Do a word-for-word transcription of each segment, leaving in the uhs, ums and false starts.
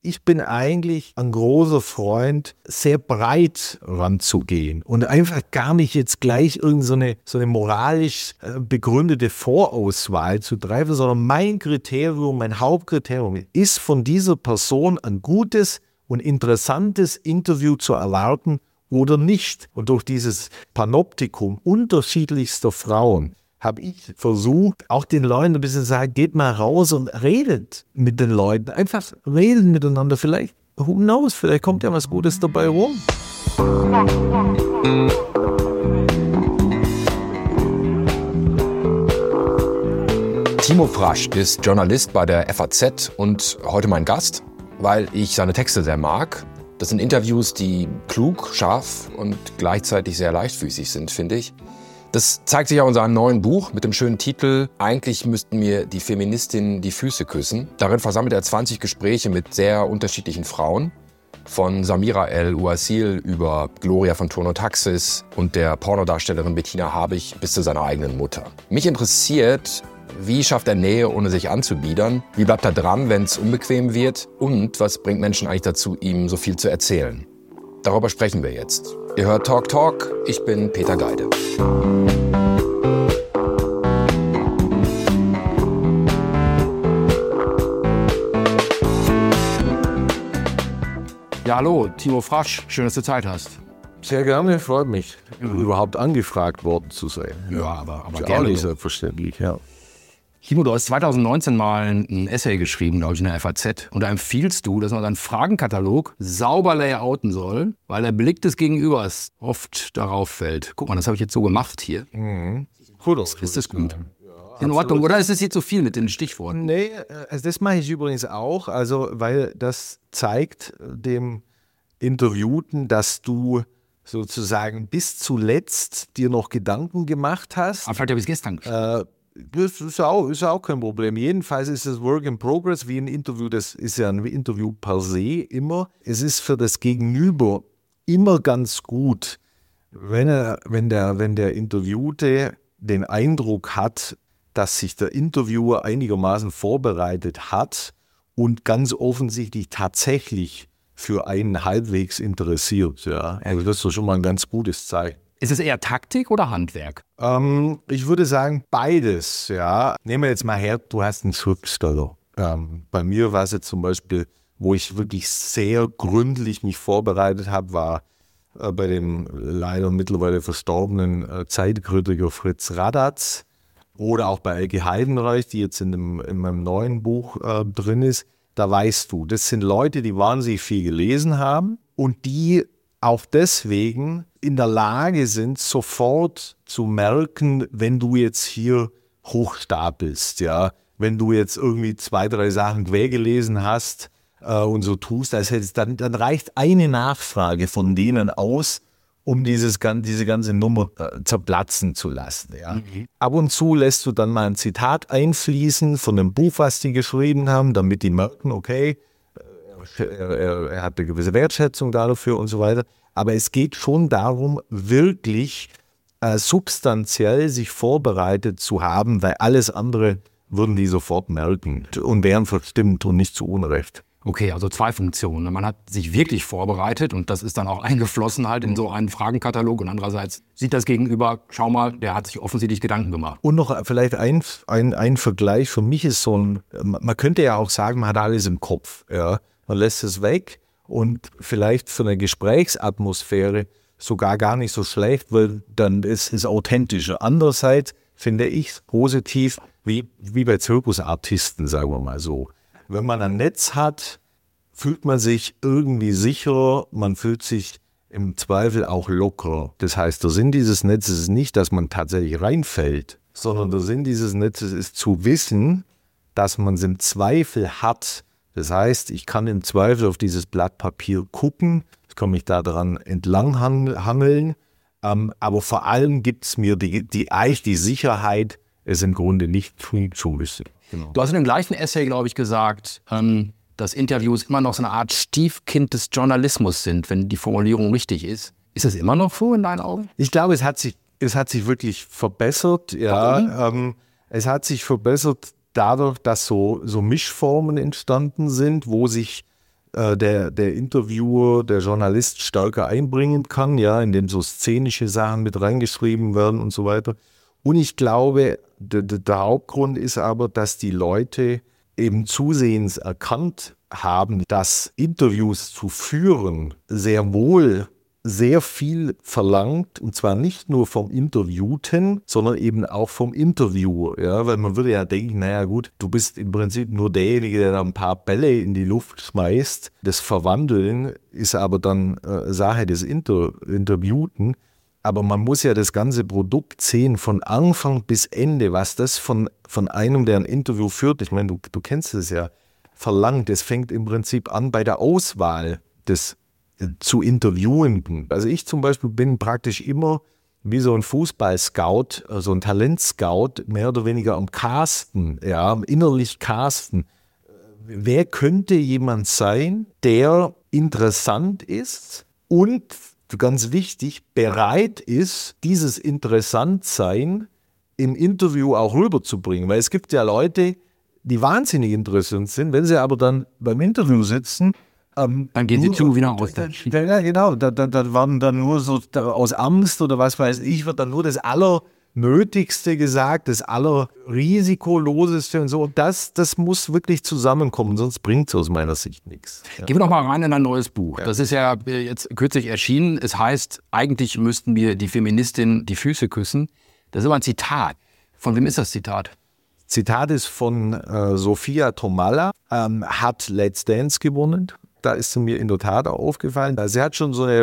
ich bin eigentlich ein großer Freund, sehr breit ranzugehen und einfach gar nicht jetzt gleich irgendeine so eine moralisch begründete Vorauswahl zu treffen, sondern mein Kriterium, mein Hauptkriterium ist, von dieser Person ein gutes und interessantes Interview zu erwarten oder nicht. Und durch dieses Panoptikum unterschiedlichster Frauen habe ich versucht, auch den Leuten ein bisschen zu sagen, geht mal raus und redet mit den Leuten. Einfach reden miteinander. Vielleicht, who knows, vielleicht kommt ja was Gutes dabei rum. Timo Frasch ist Journalist bei der F A Z und heute mein Gast, weil ich seine Texte sehr mag. Das sind Interviews, die klug, scharf und gleichzeitig sehr leichtfüßig sind, finde ich. Das zeigt sich auch in seinem neuen Buch mit dem schönen Titel »Eigentlich müssten mir die Feministinnen die Füße küssen«. Darin versammelt er zwanzig Gespräche mit sehr unterschiedlichen Frauen. Von Samira El-Ouasil über Gloria von Turno Taxis und der Pornodarstellerin Bettina Habich bis zu seiner eigenen Mutter. Mich interessiert, wie schafft er Nähe, ohne sich anzubiedern? Wie bleibt er dran, wenn es unbequem wird? Und was bringt Menschen eigentlich dazu, ihm so viel zu erzählen? Darüber sprechen wir jetzt. Ihr hört Talk Talk, ich bin Peter Geide. Ja, hallo, Timo Frasch, schön, dass du Zeit hast. Sehr gerne, freut mich, ja. überhaupt angefragt worden zu sein. Ja, aber, aber ist gerne. Auch nicht selbstverständlich, ja. Timo, du hast zwanzig neunzehn mal ein Essay geschrieben, glaube ich, in der F A Z. Und da empfiehlst du, dass man seinen Fragenkatalog sauber layouten soll, weil der Blick des Gegenübers oft darauf fällt. Guck mal, das habe ich jetzt so gemacht hier. Mhm. Cool, das ist das gut? Ja, in Ordnung, oder ist es jetzt zu viel mit den Stichworten? Nee, also das mache ich übrigens auch, also weil das zeigt dem Interviewten, dass du sozusagen bis zuletzt dir noch Gedanken gemacht hast. Aber vielleicht habe ich es gestern geschrieben. Äh, Das ist ja, auch, ist ja auch kein Problem. Jedenfalls ist es Work in Progress, wie ein Interview, das ist ja ein Interview per se immer. Es ist für das Gegenüber immer ganz gut, wenn, er, wenn, der, wenn der Interviewte den Eindruck hat, dass sich der Interviewer einigermaßen vorbereitet hat und ganz offensichtlich tatsächlich für einen halbwegs interessiert. Ja. Also das ist doch schon mal ein ganz gutes Zeichen. Ist es eher Taktik oder Handwerk? Ähm, ich würde sagen, beides. Ja. Nehmen wir jetzt mal her, du hast einen Schriftsteller. Ähm, bei mir war es jetzt zum Beispiel, wo ich wirklich sehr gründlich mich vorbereitet habe, war äh, bei dem leider mittlerweile verstorbenen äh, Zeitkritiker Fritz Radatz oder auch bei Elke Heidenreich, die jetzt in, dem, in meinem neuen Buch äh, drin ist. Da weißt du, das sind Leute, die wahnsinnig viel gelesen haben und die auch deswegen in der Lage sind, sofort zu merken, wenn du jetzt hier hochstapelst, ja, wenn du jetzt irgendwie zwei, drei Sachen quer gelesen hast äh, und so tust, als hättest, dann, dann reicht eine Nachfrage von denen aus, um dieses, diese ganze Nummer äh, zerplatzen zu lassen. Ja. Mhm. Ab und zu lässt du dann mal ein Zitat einfließen von einem Buch, was die geschrieben haben, damit die merken, okay, Er, er, er hat eine gewisse Wertschätzung dafür und so weiter. Aber es geht schon darum, wirklich äh, substanziell sich vorbereitet zu haben, weil alles andere würden die sofort merken und wären verstimmt und nicht zu Unrecht. Okay, also zwei Funktionen. Man hat sich wirklich vorbereitet und das ist dann auch eingeflossen halt in so einen Fragenkatalog und andererseits sieht das Gegenüber, schau mal, der hat sich offensichtlich Gedanken gemacht. Und noch vielleicht ein, ein, ein Vergleich, für mich ist so ein, man könnte ja auch sagen, man hat alles im Kopf, ja. Man lässt es weg und vielleicht für eine Gesprächsatmosphäre sogar gar nicht so schlecht, weil dann ist es authentischer. Andererseits finde ich es positiv, wie, wie bei Zirkusartisten, sagen wir mal so. Wenn man ein Netz hat, fühlt man sich irgendwie sicherer, man fühlt sich im Zweifel auch lockerer. Das heißt, der Sinn dieses Netzes ist nicht, dass man tatsächlich reinfällt, sondern der Sinn dieses Netzes ist zu wissen, dass man es im Zweifel hat. Das heißt, ich kann im Zweifel auf dieses Blatt Papier gucken, ich kann mich da dran entlang hangeln, ähm, aber vor allem gibt es mir die, die, eigentlich die Sicherheit, es im Grunde nicht tun zu müssen. Genau. Du hast in dem gleichen Essay, glaube ich, gesagt, ähm, dass Interviews immer noch so eine Art Stiefkind des Journalismus sind, wenn die Formulierung richtig ist. Ist das immer noch so in deinen Augen? Ich glaube, es hat sich, es hat sich wirklich verbessert. Ja, ähm, es hat sich verbessert dadurch, dass so, so Mischformen entstanden sind, wo sich äh, der, der Interviewer, der Journalist stärker einbringen kann, ja, indem so szenische Sachen mit reingeschrieben werden und so weiter. Und ich glaube, der, der Hauptgrund ist aber, dass die Leute eben zusehends erkannt haben, dass Interviews zu führen sehr wohl sehr viel verlangt, und zwar nicht nur vom Interviewten, sondern eben auch vom Interviewer. Ja, weil man würde ja denken, naja gut, du bist im Prinzip nur derjenige, der da ein paar Bälle in die Luft schmeißt. Das Verwandeln ist aber dann äh, Sache des Inter- Interviewten. Aber man muss ja das ganze Produkt sehen, von Anfang bis Ende, was das von, von einem, der ein Interview führt, ich meine, du, du kennst es ja, verlangt. Es fängt im Prinzip an bei der Auswahl des zu Interviewenden. Also ich zum Beispiel bin praktisch immer wie so ein Fußball-Scout, so ein Talent-Scout, mehr oder weniger am Casten, ja, innerlich casten. Wer könnte jemand sein, der interessant ist und, ganz wichtig, bereit ist, dieses Interessantsein im Interview auch rüberzubringen? Weil es gibt ja Leute, die wahnsinnig interessant sind, wenn sie aber dann beim Interview sitzen, Ähm, dann gehen sie zu wieder raus. Ja, genau. Da, da, da waren dann nur so da, aus Angst oder was weiß ich, wird dann nur das Allernötigste gesagt, das Allerrisikoloseste und so. Und das, das muss wirklich zusammenkommen, sonst bringt es aus meiner Sicht nichts. Ja. Gehen wir doch mal rein in ein neues Buch. Ja. Das ist ja jetzt kürzlich erschienen. Es heißt, eigentlich müssten wir die Feministin die Füße küssen. Das ist aber ein Zitat. Von wem ist das Zitat? Zitat ist von äh, Sophia Tomalla, ähm, hat Let's Dance gewonnen. Da ist sie mir in der Tat auch aufgefallen. Sie hat schon so eine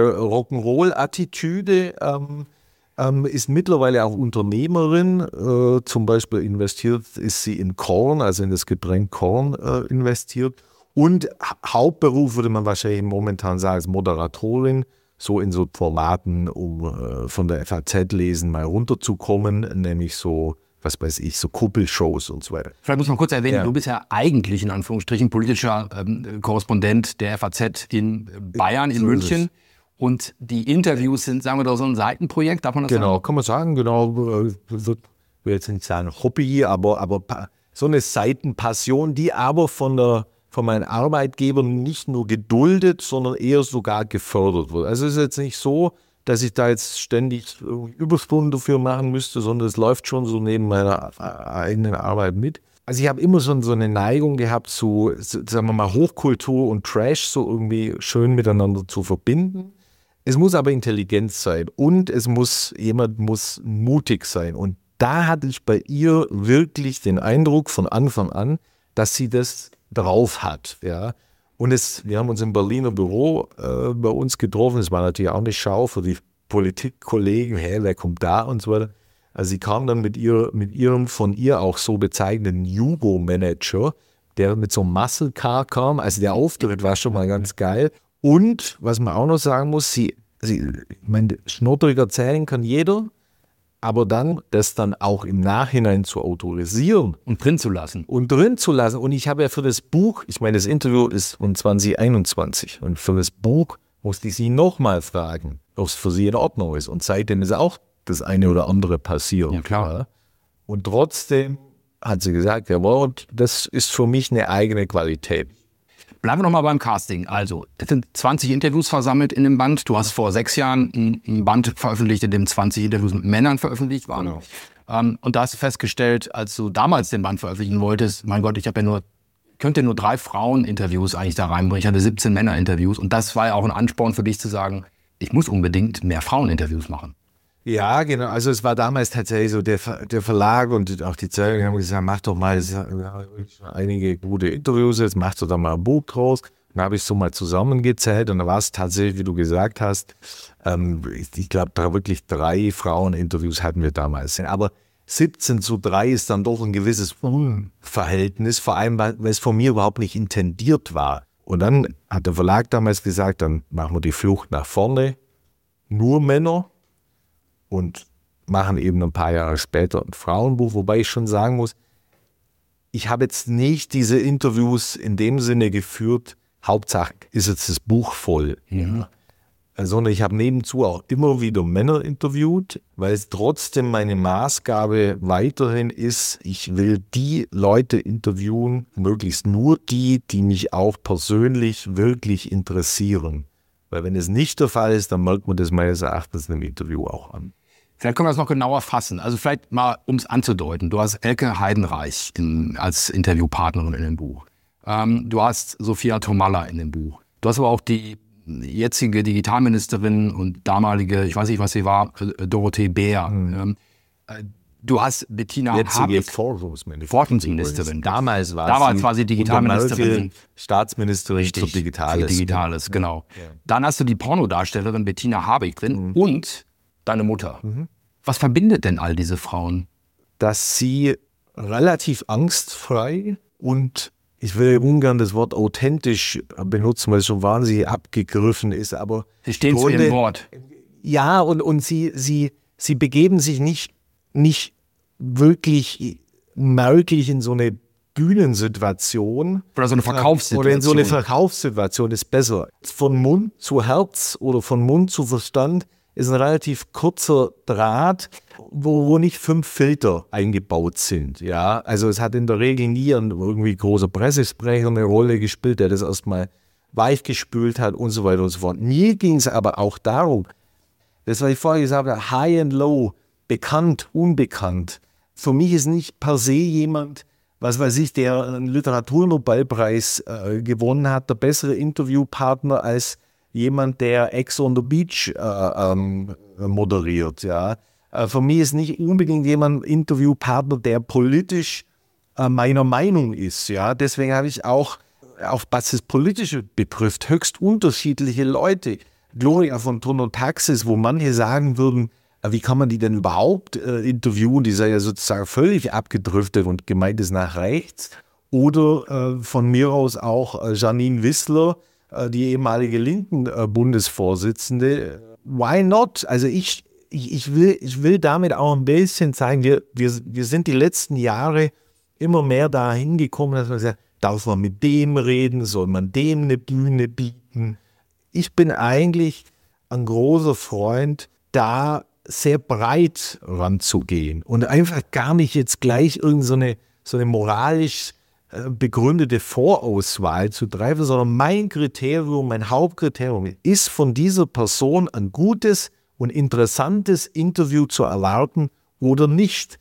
Rock'n'Roll-Attitüde, ähm, ähm, ist mittlerweile auch Unternehmerin. Äh, zum Beispiel investiert ist sie in Korn, also in das Getränk Korn äh, investiert. Und Hauptberuf würde man wahrscheinlich momentan sagen, ist Moderatorin, so in so Formaten, um äh, von der F A Z lesen mal runterzukommen, nämlich so, was weiß ich, so Kuppelshows und so weiter. Vielleicht muss man kurz erwähnen, Ja. du bist ja eigentlich in Anführungsstrichen politischer ähm, Korrespondent der F A Z in Bayern, in So ist München. Und die Interviews sind, sagen wir doch, so ein Seitenprojekt, darf man das Genau, sagen? kann man sagen, genau. äh, Ich will jetzt nicht sagen Hobby, aber, aber pa- so eine Seitenpassion, die aber von, der, von meinen Arbeitgebern nicht nur geduldet, sondern eher sogar gefördert wird. Also es ist jetzt nicht so, dass ich da jetzt ständig Überstunden dafür machen müsste, sondern es läuft schon so neben meiner eigenen Arbeit mit. Also ich habe immer schon so eine Neigung gehabt, zu, sagen wir mal, Hochkultur und Trash so irgendwie schön miteinander zu verbinden. Es muss aber Intelligenz sein und es muss, jemand muss mutig sein. Und da hatte ich bei ihr wirklich den Eindruck von Anfang an, dass sie das drauf hat, ja. Und es, wir haben uns im Berliner Büro äh, bei uns getroffen. Es war natürlich auch eine Schau für die Politikkollegen. Hä, wer kommt da und so weiter. Also sie kam dann mit, ihr, mit ihrem von ihr auch so bezeichneten Jugo-Manager, der mit so einem Muscle Car kam. Also der Auftritt war schon mal ganz geil. Und was man auch noch sagen muss, sie, sie ich meine, schnoddrig erzählen kann jeder, aber dann das dann auch im Nachhinein zu autorisieren Und drin zu lassen. und drin zu lassen. Und ich habe ja für das Buch, ich meine, das Interview ist von zwanzig einundzwanzig und für das Buch musste ich sie nochmal fragen, ob es für sie in Ordnung ist. Und seitdem ist auch das eine oder andere passiert. Ja, klar. Ja. Und trotzdem hat sie gesagt, jawohl, das ist für mich eine eigene Qualität. Bleiben wir noch mal beim Casting. Also, es sind zwanzig Interviews versammelt in dem Band. Du hast vor sechs Jahren ein, ein Band veröffentlicht, in dem zwanzig Interviews mit Männern veröffentlicht waren. Genau. Ähm, und da hast du festgestellt, als du damals den Band veröffentlichen wolltest, mein Gott, ich habe ja nur, könnte nur drei Frauen-Interviews eigentlich da reinbringen. Ich hatte siebzehn Männer-Interviews. Und das war ja auch ein Ansporn für dich zu sagen, ich muss unbedingt mehr Frauen-Interviews machen. Ja, genau. Also es war damals tatsächlich so, der, Ver- der Verlag und auch die Zeitung haben gesagt, mach doch mal, es sind ja wirklich schon einige gute Interviews, jetzt machst du da mal ein Buch draus. Dann habe ich so mal zusammengezählt und da war es tatsächlich, wie du gesagt hast, ähm, ich, ich glaube, da wirklich drei Fraueninterviews hatten wir damals. Aber siebzehn zu drei ist dann doch ein gewisses Unverhältnis, vor allem, weil weil es von mir überhaupt nicht intendiert war. Und dann hat der Verlag damals gesagt, dann machen wir die Flucht nach vorne, nur Männer. Und machen eben ein paar Jahre später ein Frauenbuch, wobei ich schon sagen muss, ich habe jetzt nicht diese Interviews in dem Sinne geführt, Hauptsache ist jetzt das Buch voll. Ja. sondern ich habe nebenzu auch immer wieder Männer interviewt, weil es trotzdem meine Maßgabe weiterhin ist, ich will die Leute interviewen, möglichst nur die, die mich auch persönlich wirklich interessieren. Weil wenn es nicht der Fall ist, dann merkt man das meines Erachtens in einem Interview auch an. Vielleicht können wir das noch genauer fassen. Also vielleicht mal, um es anzudeuten. Du hast Elke Heidenreich in, als Interviewpartnerin in dem Buch. Ähm, du hast Sophia Tomalla in dem Buch. Du hast aber auch die jetzige Digitalministerin und damalige, ich weiß nicht, was sie war, Dorothee Bär. Mhm. Ähm, du hast Bettina Habig, Forschungsministerin. Forschungsministerin. Damals war Damals sie, war sie Digitalministerin. Staatsministerin Richtig, für Digitales. Für Digitales, genau. Ja. Dann hast du die Pornodarstellerin Bettina Habig drin mhm. und deine Mutter. Mhm. Was verbindet denn all diese Frauen? Dass sie relativ angstfrei und ich will ungern das Wort authentisch benutzen, weil es schon wahnsinnig abgegriffen ist, aber Sie stehen zu ihrem Wort. Ja, und, und sie, sie, sie begeben sich nicht, nicht wirklich merklich in so eine Bühnensituation. Oder so eine Verkaufssituation. Oder in so eine Verkaufssituation ist besser. Von Mund zu Herz oder von Mund zu Verstand ist ein relativ kurzer Draht, wo, wo nicht fünf Filter eingebaut sind. Ja, also es hat in der Regel nie ein irgendwie großer Pressesprecher eine Rolle gespielt, der das erstmal weich gespült hat und so weiter und so fort. Mir ging es aber auch darum, das, was ich vorher gesagt habe, High and Low, bekannt, unbekannt. Für mich ist nicht per se jemand, was weiß ich, der einen Literaturnobelpreis äh, gewonnen hat, der bessere Interviewpartner als jemand, der Ex on the Beach äh, ähm, moderiert. Ja. Äh, für mich ist nicht unbedingt jemand Interviewpartner, der politisch äh, meiner Meinung ist. Ja. Deswegen habe ich auch, auch was das Politische betrifft, höchst unterschiedliche Leute. Gloria von Turner-Taxis, wo manche sagen würden, wie kann man die denn überhaupt äh, interviewen? Die sei ja sozusagen völlig abgedriftet und gemeint ist nach rechts. Oder äh, von mir aus auch äh, Janine Wissler, äh, die ehemalige Linken-Bundesvorsitzende. Äh, Why not? Also ich, ich, ich, will, ich will damit auch ein bisschen zeigen, wir, wir, wir sind die letzten Jahre immer mehr dahin gekommen, dass man sagt, darf man mit dem reden, soll man dem eine Bühne bieten? Ich bin eigentlich ein großer Freund, da sehr breit ranzugehen und einfach gar nicht jetzt gleich irgend so eine, so eine moralisch äh, begründete Vorauswahl zu treffen, sondern mein Kriterium, mein Hauptkriterium ist, von dieser Person ein gutes und interessantes Interview zu erwarten oder nicht.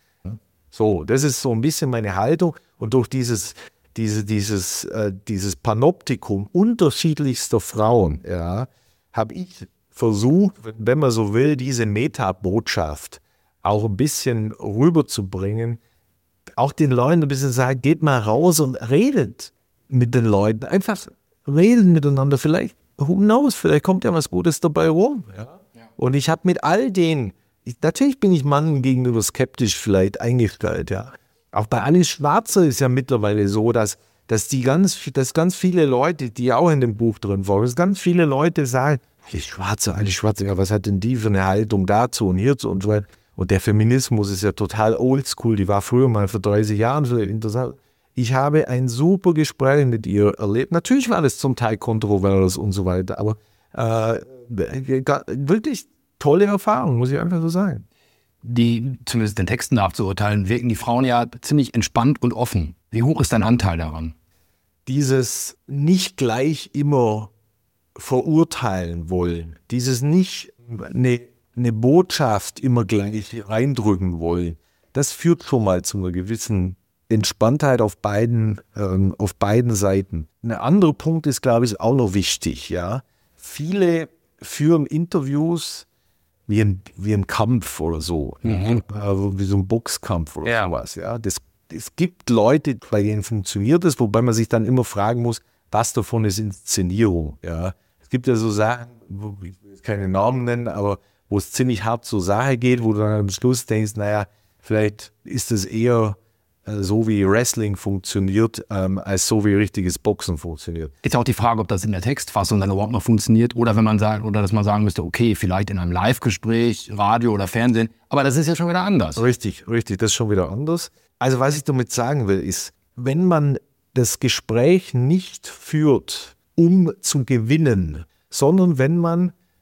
So, das ist so ein bisschen meine Haltung und durch dieses, diese, dieses, äh, dieses Panoptikum unterschiedlichster Frauen, ja, habe ich versucht, wenn man so will, diese Metabotschaft auch ein bisschen rüberzubringen, auch den Leuten ein bisschen sagen, geht mal raus und redet mit den Leuten, einfach reden miteinander, vielleicht, who knows, vielleicht kommt ja was Gutes dabei rum. Ja? Ja. Und ich habe mit all denen, ich, natürlich bin ich Mann gegenüber skeptisch vielleicht eingestellt, ja. Auch bei Alice Schwarzer ist ja mittlerweile so, dass, dass, die ganz, dass ganz viele Leute, die auch in dem Buch drin waren, dass ganz viele Leute sagen, die Schwarze, eine Schwarze, ja, was hat denn die für eine Haltung dazu und hierzu und so weiter. Und der Feminismus ist ja total oldschool, die war früher mal vor dreißig Jahren so interessant. Ich habe ein super Gespräch mit ihr erlebt. Natürlich war das zum Teil kontrovers und so weiter, aber äh, wirklich tolle Erfahrung, muss ich einfach so sagen. Die, zumindest den Texten nachzuurteilen, wirken die Frauen ja ziemlich entspannt und offen. Wie hoch ist dein Anteil daran? Dieses nicht gleich immer verurteilen wollen, dieses nicht eine, eine Botschaft immer gleich reindrücken wollen, das führt schon mal zu einer gewissen Entspanntheit auf beiden, ähm, auf beiden Seiten. Ein anderer Punkt ist, glaube ich, auch noch wichtig. Ja? Viele führen Interviews wie ein, wie ein Kampf oder so, mhm. also wie so ein Boxkampf oder ja. sowas. Ja? Das, es gibt Leute, bei denen funktioniert das, wobei man sich dann immer fragen muss, was davon ist Inszenierung. Ja? Es gibt ja so Sachen, wo ich will jetzt keine Namen nennen, aber wo es ziemlich hart zur Sache geht, wo du dann am Schluss denkst, naja, vielleicht ist es eher äh, so, wie Wrestling funktioniert, ähm, als so, wie richtiges Boxen funktioniert. Ist auch die Frage, ob das in der Textfassung dann überhaupt noch funktioniert oder wenn man sagt, oder dass man sagen müsste, okay, vielleicht in einem Live-Gespräch, Radio oder Fernsehen, aber das ist ja schon wieder anders. Richtig, richtig, das ist schon wieder anders. Also was ich damit sagen will, ist, wenn man das Gespräch nicht führt, um zu gewinnen, sondern wenn man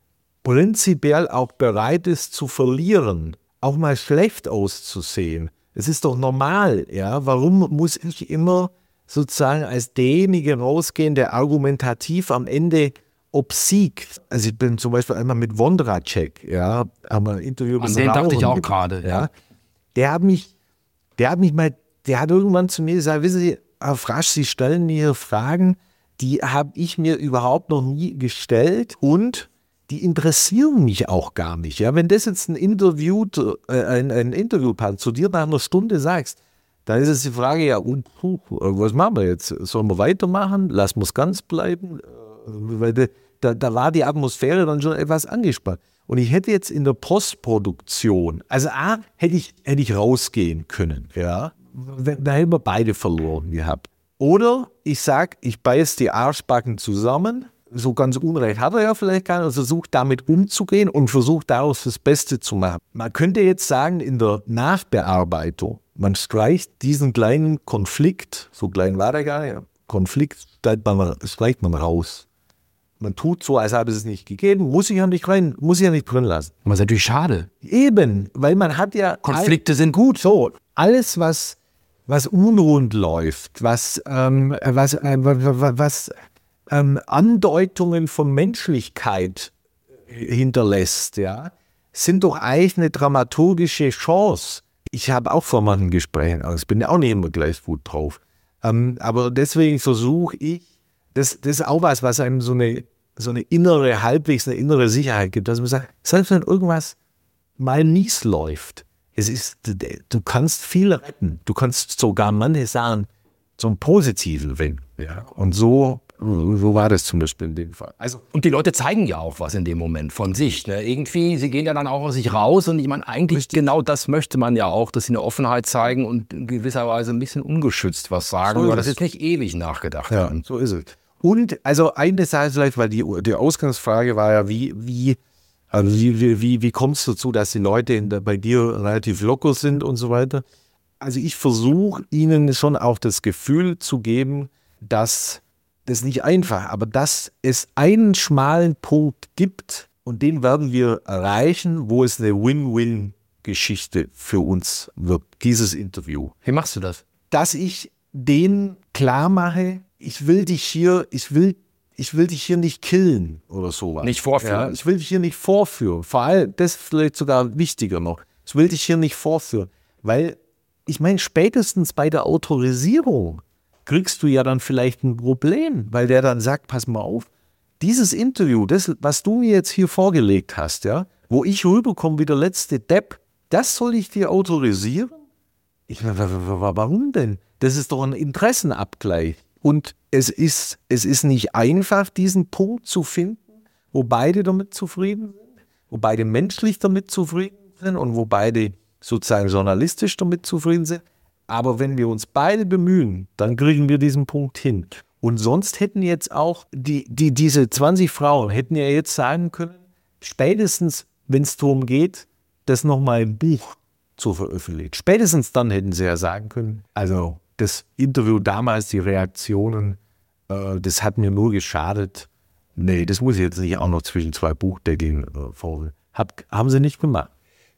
prinzipiell auch bereit ist zu verlieren, auch mal schlecht auszusehen. Es ist doch normal, ja. Warum muss ich immer sozusagen als derjenige rausgehen, der argumentativ am Ende obsiegt? Also ich bin zum Beispiel einmal mit Wondracek, ja, haben wir ein Interview An den dachte ich auch gerade, ja. Der hat mich, der hat mich mal, der hat irgendwann zu mir gesagt, wissen Sie, Herr Frasch, Sie stellen mir Fragen, die habe ich mir überhaupt noch nie gestellt und die interessieren mich auch gar nicht. Ja, wenn das jetzt ein Interview, äh, ein, ein Interviewpartner zu dir nach einer Stunde sagst, dann ist es die Frage, ja, und puh, was machen wir jetzt? Sollen wir weitermachen? Lassen wir es ganz bleiben? Weil de, da, da war die Atmosphäre dann schon etwas angespannt. Und ich hätte jetzt in der Postproduktion, also A, hätte ich, hätte ich rausgehen können, ja. Da hätten wir beide verloren gehabt. Oder ich sage, ich beiß die Arschbacken zusammen, so ganz Unrecht hat er ja vielleicht gar nicht, und versucht damit umzugehen und versucht daraus das Beste zu machen. Man könnte jetzt sagen, in der Nachbearbeitung, man streicht diesen kleinen Konflikt, so klein war der gar nicht, Konflikt streicht man, streicht man raus. Man tut so, als habe es es nicht gegeben, muss ich ja nicht rein, muss ich ja nicht drin lassen. Aber ist natürlich schade. Eben, weil man hat ja... Konflikte all, sind gut. So, alles, was, was unrund läuft, was, ähm, was, äh, was, was ähm, Andeutungen von Menschlichkeit hinterlässt, ja, sind doch eigentlich eine dramaturgische Chance. Ich habe auch vor manchen Gesprächen Angst, bin ja auch nicht immer gleich gut drauf. Ähm, aber deswegen versuche ich, das, das ist auch was, was einem so eine, so eine innere, halbwegs eine innere Sicherheit gibt, dass man sagt, selbst wenn irgendwas mal mies läuft, es ist, du kannst viel retten. Du kannst sogar manche Sachen zum Positiven wenden. Ja. Und so, so war das zum Beispiel in dem Fall. Also, und die Leute zeigen ja auch was in dem Moment von sich. Ne? Irgendwie, sie gehen ja dann auch aus sich raus und ich meine, eigentlich Richtig. Genau das möchte man ja auch, dass sie eine Offenheit zeigen und in gewisser Weise ein bisschen ungeschützt was sagen, so weil das jetzt nicht ewig nachgedacht ja, haben. So ist es. Und also eine Sache vielleicht, weil die, die Ausgangsfrage war ja, wie, wie, also wie, wie, wie kommt es dazu, dass die Leute in der, bei dir relativ locker sind und so weiter. Also ich versuche ihnen schon auch das Gefühl zu geben, dass das nicht einfach, aber dass es einen schmalen Punkt gibt und den werden wir erreichen, wo es eine Win-Win-Geschichte für uns wird, dieses Interview. Wie machst du das? Dass ich denen klar mache, ich will dich hier, ich will, ich will dich hier nicht killen oder sowas. Nicht vorführen. Ja, ich will dich hier nicht vorführen. Vor allem, das ist vielleicht sogar wichtiger noch. Ich will dich hier nicht vorführen, weil ich meine, spätestens bei der Autorisierung kriegst du ja dann vielleicht ein Problem, weil der dann sagt, pass mal auf, dieses Interview, das, was du mir jetzt hier vorgelegt hast, ja, wo ich rüberkomme wie der letzte Depp, das soll ich dir autorisieren? Ich, warum denn? Das ist doch ein Interessenabgleich. Und es ist, es ist nicht einfach, diesen Punkt zu finden, wo beide damit zufrieden sind, wo beide menschlich damit zufrieden sind und wo beide sozusagen journalistisch damit zufrieden sind. Aber wenn wir uns beide bemühen, dann kriegen wir diesen Punkt hin. Und sonst hätten jetzt auch die, die, diese zwanzig Frauen, hätten ja jetzt sagen können, spätestens, wenn es darum geht, das nochmal im Buch zu veröffentlichen. Spätestens dann hätten sie ja sagen können, also das Interview damals, die Reaktionen, äh, das hat mir nur geschadet. Nee, das muss ich jetzt nicht auch noch zwischen zwei Buchdeckeln äh, vorstellen. Hab, haben sie nicht gemacht.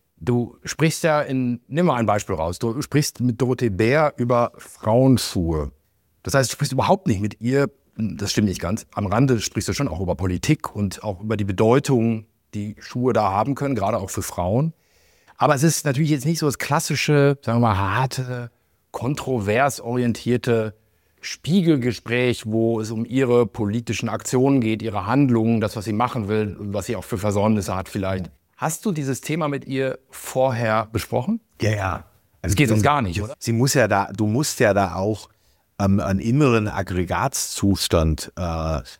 Du sprichst ja in, nimm mal ein Beispiel raus, du sprichst mit Dorothee Bär über Frauenschuhe. Das heißt, du sprichst überhaupt nicht mit ihr, das stimmt nicht ganz, am Rande sprichst du schon auch über Politik und auch über die Bedeutung, die Schuhe da haben können, gerade auch für Frauen. Aber es ist natürlich jetzt nicht so das klassische, sagen wir mal, harte, kontrovers orientierte Spiegelgespräch, wo es um ihre politischen Aktionen geht, ihre Handlungen, das, was sie machen will, was sie auch für Versäumnisse hat vielleicht. Hast du dieses Thema mit ihr vorher besprochen? Ja, ja. Also geht sonst gar nicht, oder? Sie muss ja da, du musst ja da auch ähm, einen inneren Aggregatzustand äh, äh,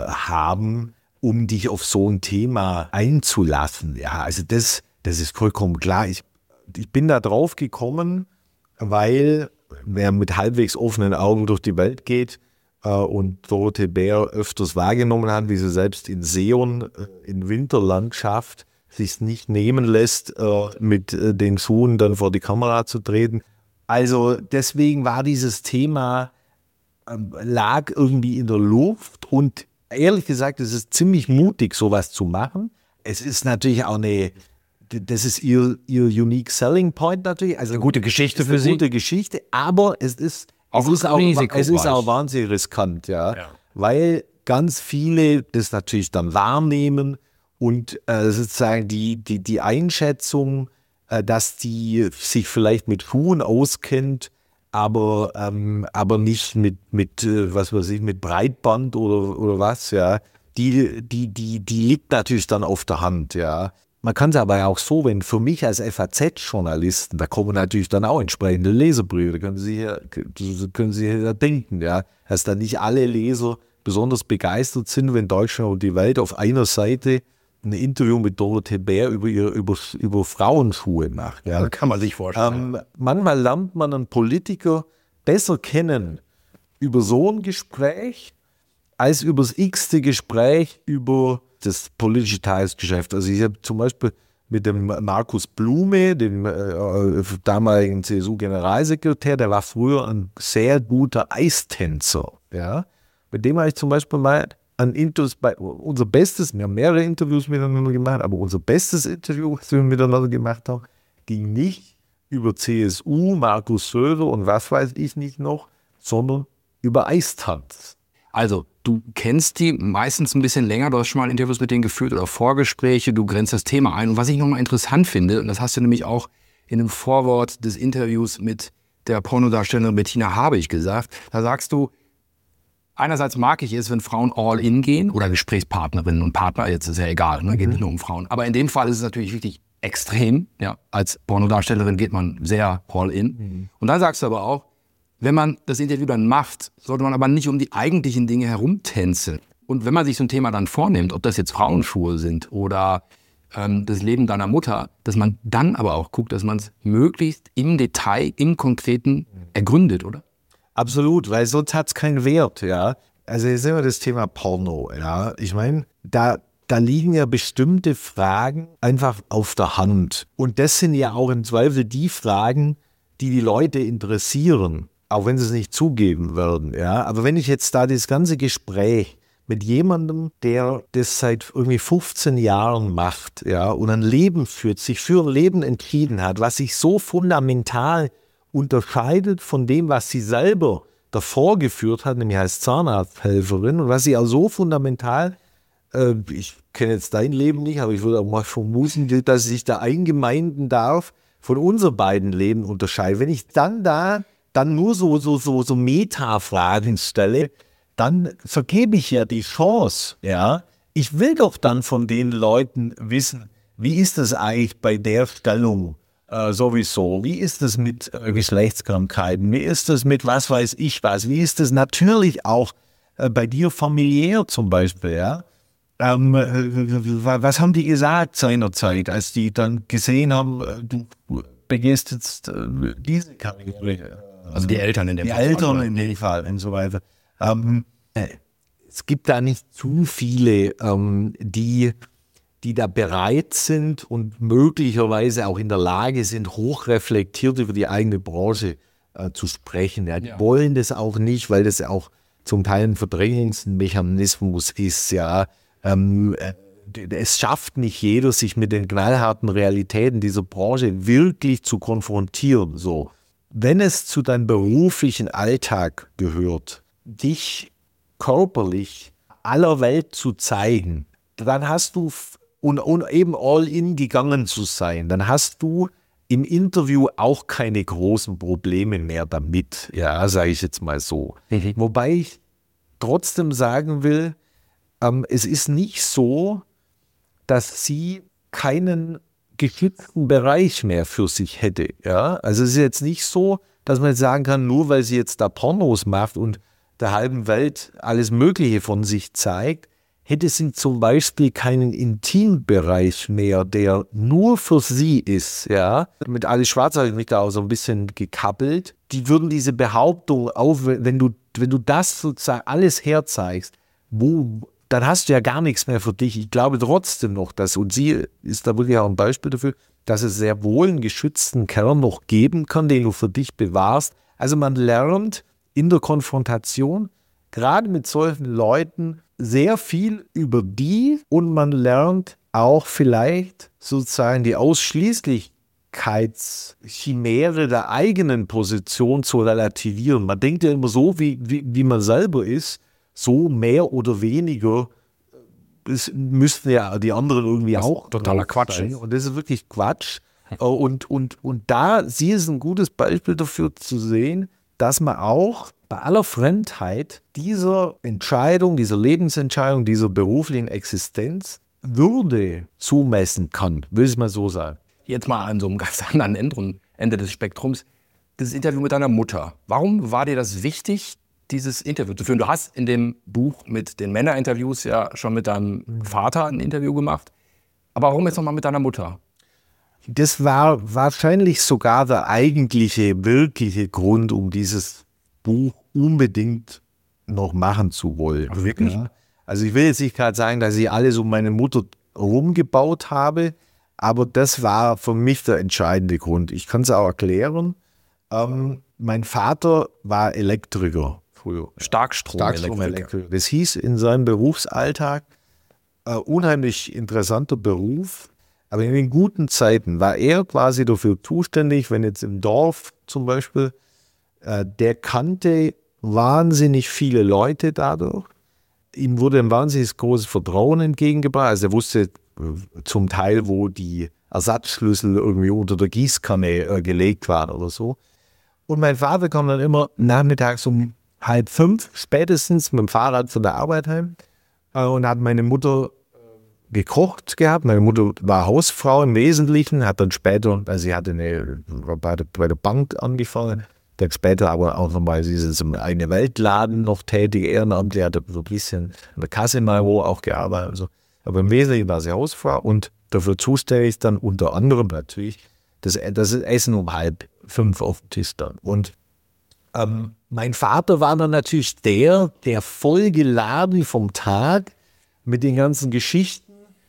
haben, um dich auf so ein Thema einzulassen. Ja, also das, das ist vollkommen klar. Ich, ich bin da drauf gekommen, weil wer mit halbwegs offenen Augen durch die Welt geht äh, und Dorothee Bär öfters wahrgenommen hat, wie sie selbst in Seon, äh, in Winterlandschaft, sich nicht nehmen lässt, äh, mit äh, den Schuhen dann vor die Kamera zu treten. Also deswegen war dieses Thema, äh, lag irgendwie in der Luft und ehrlich gesagt, es ist ziemlich mutig, sowas zu machen, es ist natürlich auch eine, das ist ihr, ihr unique selling point natürlich. Also eine gute Geschichte für eine Sie. gute Geschichte, aber es ist Auch es ist auch, risikoreich. es ist auch wahnsinnig riskant, ja, Ja. weil ganz viele das natürlich dann wahrnehmen und äh, sozusagen die, die, die Einschätzung, äh, dass die sich vielleicht mit Schuhen auskennt, aber, ähm, aber nicht mit, mit äh, was weiß ich, mit Breitband oder, oder was, ja, die, die, die, die liegt natürlich dann auf der Hand, ja. Man kann es aber auch so, wenn für mich als F A Z-Journalisten, da kommen natürlich dann auch entsprechende Leserbriefe, da können Sie hier, können Sie hier denken, ja, dass dann nicht alle Leser besonders begeistert sind, wenn Deutschland und die Welt auf einer Seite ein Interview mit Dorothee Bär über, ihr, über, über Frauenschuhe macht. Ja. Das kann man sich vorstellen. Ähm, manchmal lernt man einen Politiker besser kennen über so ein Gespräch, als über das x-te Gespräch über das politische Tagesgeschäft. Also ich habe zum Beispiel mit dem Markus Blume, dem äh, damaligen C S U-Generalsekretär, der war früher ein sehr guter Eistänzer. Ja? Mit dem habe ich zum Beispiel mal ein Interview, bei, unser bestes, wir haben mehrere Interviews miteinander gemacht, aber unser bestes Interview, was wir miteinander gemacht haben, ging nicht über C S U, Markus Söder und was weiß ich nicht noch, sondern über Eistanz. Also, du kennst die meistens ein bisschen länger, du hast schon mal Interviews mit denen geführt oder Vorgespräche, du grenzt das Thema ein. Und was ich nochmal interessant finde, und das hast du nämlich auch in dem Vorwort des Interviews mit der Pornodarstellerin Bettina Habich gesagt, da sagst du, einerseits mag ich es, wenn Frauen all in gehen oder Gesprächspartnerinnen und Partner, jetzt ist ja egal, ne, geht nicht nur um Frauen. Aber in dem Fall ist es natürlich wirklich extrem. Ja, als Pornodarstellerin geht man sehr all in. Mhm. Und dann sagst du aber auch, wenn man das Interview dann macht, sollte man aber nicht um die eigentlichen Dinge herumtänzeln. Und wenn man sich so ein Thema dann vornimmt, ob das jetzt Frauenschuhe sind oder ähm, das Leben deiner Mutter, dass man dann aber auch guckt, dass man es möglichst im Detail, im Konkreten ergründet, oder? Absolut, weil sonst hat es keinen Wert, ja. Also jetzt sehen wir das Thema Porno, ja. Ich meine, da, da liegen ja bestimmte Fragen einfach auf der Hand. Und das sind ja auch im Zweifel die Fragen, die die Leute interessieren. Auch wenn sie es nicht zugeben werden, ja. Aber wenn ich jetzt da das ganze Gespräch mit jemandem, der das seit irgendwie fünfzehn Jahren macht, ja, und ein Leben führt, sich für ein Leben entschieden hat, was sich so fundamental unterscheidet von dem, was sie selber davor geführt hat, nämlich als Zahnarzthelferin, und was sie auch so fundamental, äh, ich kenne jetzt dein Leben nicht, aber ich würde auch mal vermuten, dass sich da eingemeinden darf, von unseren beiden Leben unterscheidet. Wenn ich dann da dann nur so, so, so, so Meta-Fragen stelle, dann vergebe ich ja die Chance. Ja? Ich will doch dann von den Leuten wissen, wie ist das eigentlich bei der Stellung äh, sowieso? Wie ist das mit äh, Geschlechtskrankheiten? Wie ist das mit was weiß ich was? Wie ist das natürlich auch äh, bei dir familiär zum Beispiel? Ja? Ähm, äh, was haben die gesagt seinerzeit, als die dann gesehen haben, äh, du begehst jetzt äh, diese Karriere? Also die Eltern in dem die Fall. Die Eltern in dem Fall und so weiter. Ähm, äh, es gibt da nicht zu viele, ähm, die, die da bereit sind und möglicherweise auch in der Lage sind, hochreflektiert über die eigene Branche äh, zu sprechen. Ja, die ja. wollen das auch nicht, weil das auch zum Teil ein Verdrängungsmechanismus ist. Ja. Ähm, äh, es schafft nicht jeder, sich mit den knallharten Realitäten dieser Branche wirklich zu konfrontieren. So. Wenn es zu deinem beruflichen Alltag gehört, dich körperlich aller Welt zu zeigen, dann hast du, und, und eben all in gegangen zu sein, dann hast du im Interview auch keine großen Probleme mehr damit, ja, sage ich jetzt mal so. Mhm. Wobei ich trotzdem sagen will, ähm, es ist nicht so, dass sie keinen geschützten Bereich mehr für sich hätte. Ja? Also es ist jetzt nicht so, dass man jetzt sagen kann, nur weil sie jetzt da Pornos macht und der halben Welt alles Mögliche von sich zeigt, hätte sie zum Beispiel keinen Intimbereich mehr, der nur für sie ist. Ja? Mit Alice Schwarzer habe ich mich da auch so ein bisschen gekappelt. Die würden diese Behauptung auf, wenn du, wenn du das sozusagen alles herzeigst, wo dann hast du ja gar nichts mehr für dich. Ich glaube trotzdem noch, dass, und sie ist da wirklich auch ein Beispiel dafür, dass es sehr wohl einen geschützten Kern noch geben kann, den du für dich bewahrst. Also man lernt in der Konfrontation, gerade mit solchen Leuten, sehr viel über die, und man lernt auch vielleicht sozusagen die Ausschließlichkeitschimäre der eigenen Position zu relativieren. Man denkt ja immer so, wie, wie, wie man selber ist, so mehr oder weniger es müssten ja die anderen irgendwie Was auch totaler Quatsch sein. ist. Und das ist wirklich Quatsch. Und, und, und da, sie ist ein gutes Beispiel dafür zu sehen, dass man auch bei aller Fremdheit dieser Entscheidung, dieser Lebensentscheidung, dieser beruflichen Existenz Würde zumessen kann, will ich mal so sagen. Jetzt mal an so einem ganz anderen Ende, Ende des Spektrums. Das Interview mit deiner Mutter. Warum war dir das wichtig, dieses Interview zu führen? Du hast in dem Buch mit den Männerinterviews ja schon mit deinem Vater ein Interview gemacht. Aber warum jetzt nochmal mit deiner Mutter? Das war wahrscheinlich sogar der eigentliche, wirkliche Grund, um dieses Buch unbedingt noch machen zu wollen. Aber wirklich? Ja. Also ich will jetzt nicht gerade sagen, dass ich alles um meine Mutter rumgebaut habe, aber das war für mich der entscheidende Grund. Ich kann es auch erklären. Ähm, mein Vater war Elektriker früher. Starkstromelektriker. Starkstromelektriker. Das hieß in seinem Berufsalltag, äh, unheimlich interessanter Beruf. Aber in den guten Zeiten war er quasi dafür zuständig, wenn jetzt im Dorf zum Beispiel, äh, der kannte wahnsinnig viele Leute dadurch. Ihm wurde ein wahnsinnig großes Vertrauen entgegengebracht. Also er wusste zum Teil, wo die Ersatzschlüssel irgendwie unter der Gießkanne äh, gelegt waren oder so. Und mein Vater kam dann immer nachmittags um halb fünf, spätestens mit dem Fahrrad von der Arbeit heim äh, und hat meine Mutter gekocht gehabt. Meine Mutter war Hausfrau im Wesentlichen, hat dann später, also sie hatte eine, bei, der, bei der Bank angefangen, dann später aber auch nochmal, sie ist im eigenen Weltladen noch tätig, ehrenamtlich, hat so ein bisschen in der Kasse mal wo auch gearbeitet. Also. Aber im Wesentlichen war sie Hausfrau und dafür zuständig dann unter anderem natürlich das, das Essen um halb fünf auf dem Tisch dann. Und ähm, mein Vater war dann natürlich der, der voll geladen vom Tag mit den ganzen Geschichten